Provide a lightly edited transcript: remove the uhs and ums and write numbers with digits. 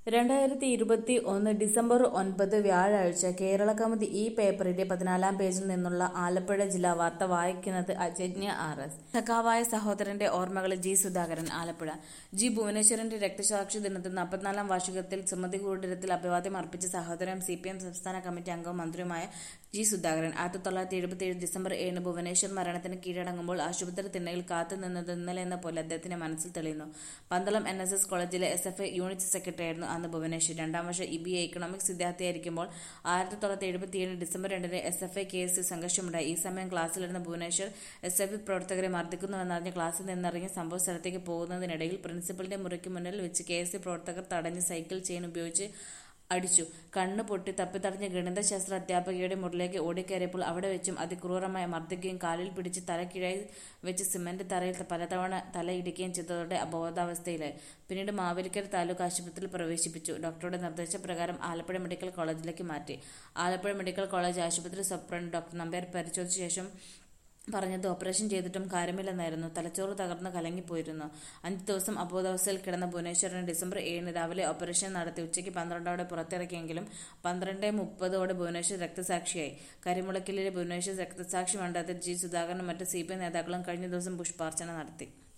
2021 December 9 വ്യാഴാഴ്ച കേരളകൗമുദി ഈ പേപ്പറിന്റെ 14-ാം പേജിൽ നിന്നുള്ള ആലപ്പുഴ ജില്ലാ വാർത്ത വായിക്കുന്നത് അജന്യ RS. സഖാവായ സഹോദരന്റെ ഓർമ്മകളിൽ ജി. സുധാകരൻ. ആലപ്പുഴ. ജി. ഭുവനേശ്വരന്റെ രക്തസാക്ഷി ദിനത്തിൽ 44-ാം വാർഷികത്തിൽ സ്മൃതികൂടീരത്തിൽ അഭിവാദ്യം അർപ്പിച്ച സഹോദരനും CPM സംസ്ഥാന കമ്മിറ്റി അംഗവും മന്ത്രിയുമായ ജി. സുധാകരൻ 1977 ഡിസംബർ 7 ഭുവനേശ്വർ മരണത്തിന് കീഴടങ്ങുമ്പോൾ ആശുപത്രി തിണ്ണയിൽ കാത്തുനിന്നത് ഇന്നലെയെന്ന പോലെ അദ്ദേഹത്തിന്റെ മനസ്സിൽ തെളിയുന്നു. പന്തളം NSS കോളേജിലെ SFI യൂണിറ്റ് സെക്രട്ടറിയായിരുന്നു അന്ന് ഭുവനേശ്വർ. 2ാം വർഷ BA ഇക്കണോമിക്സ് വിദ്യാർത്ഥിയായിരിക്കുമ്പോൾ 1977 ഡിസംബർ 2 SFI KSU സംഘർഷമുണ്ടായി. ഈ സമയം ക്ലാസ്സിലിരുന്ന ഭുവനേശ്വർ SFI പ്രവർത്തകരെ മർദ്ദിക്കുന്നുവെന്നറിഞ്ഞ് ക്ലാസ്സിൽ നിന്നിറങ്ങി സംഭവ സ്ഥലത്തേക്ക് പോകുന്നതിനിടയിൽ പ്രിൻസിപ്പലിന്റെ മുറിക്ക് മുന്നിൽ വെച്ച് KSU പ്രവർത്തകർ തടഞ്ഞ് സൈക്കിൾ ചെയിൻ ഉപയോഗിച്ച് അടിച്ചു. കണ്ണ് പൊട്ടി തപ്പിത്തടഞ്ഞ ഗണിതശാസ്ത്ര അധ്യാപികയുടെ മുറിയിലേക്ക് ഓടിക്കയറിയപ്പോൾ അവിടെ വെച്ചും അതിക്രൂരമായി മർദ്ദിക്കുകയും കാലിൽ പിടിച്ച് തലക്കീഴായി വെച്ച് സിമന്റ് തറയിൽ പലതവണ തലയിടിക്കുകയും ചെയ്തതോടെ അബോധാവസ്ഥയിലായി. പിന്നീട് മാവേലിക്കര താലൂക്ക് ആശുപത്രിയിൽ പ്രവേശിപ്പിച്ചു. ഡോക്ടറുടെ നിർദ്ദേശപ്രകാരം ആലപ്പുഴ മെഡിക്കൽ കോളേജിലേക്ക് മാറ്റി. ആലപ്പുഴ മെഡിക്കൽ കോളേജ് ആശുപത്രി സൂപ്രണ്ട് ഡോക്ടർ നമ്പ്യാർ പരിശോധിച്ച ശേഷം പറഞ്ഞത് ഓപ്പറേഷൻ ചെയ്തിട്ടും കാര്യമില്ലെന്നായിരുന്നു. തലച്ചോറ് തകർന്ന് കലങ്ങിപ്പോയിരുന്നു. 5 ദിവസം അബോധാവസ്ഥയിൽ കിടന്ന ഭുവനേശ്വരനെ ഡിസംബർ 7 രാവിലെ ഓപ്പറേഷൻ നടത്തി ഉച്ചയ്ക്ക് 12ഓടെ പുറത്തിറക്കിയെങ്കിലും 12:30ഓടെ ഭുവനേശ്വർ രക്തസാക്ഷിയായി. കരിമുളയ്ക്കലിലെ ഭുവനേശ്വർ രക്തസാക്ഷി മണ്ഡപത്തിൽ ജി. സുധാകരനും മറ്റ് CPM നേതാക്കളും കഴിഞ്ഞ ദിവസം പുഷ്പാർച്ചന നടത്തി.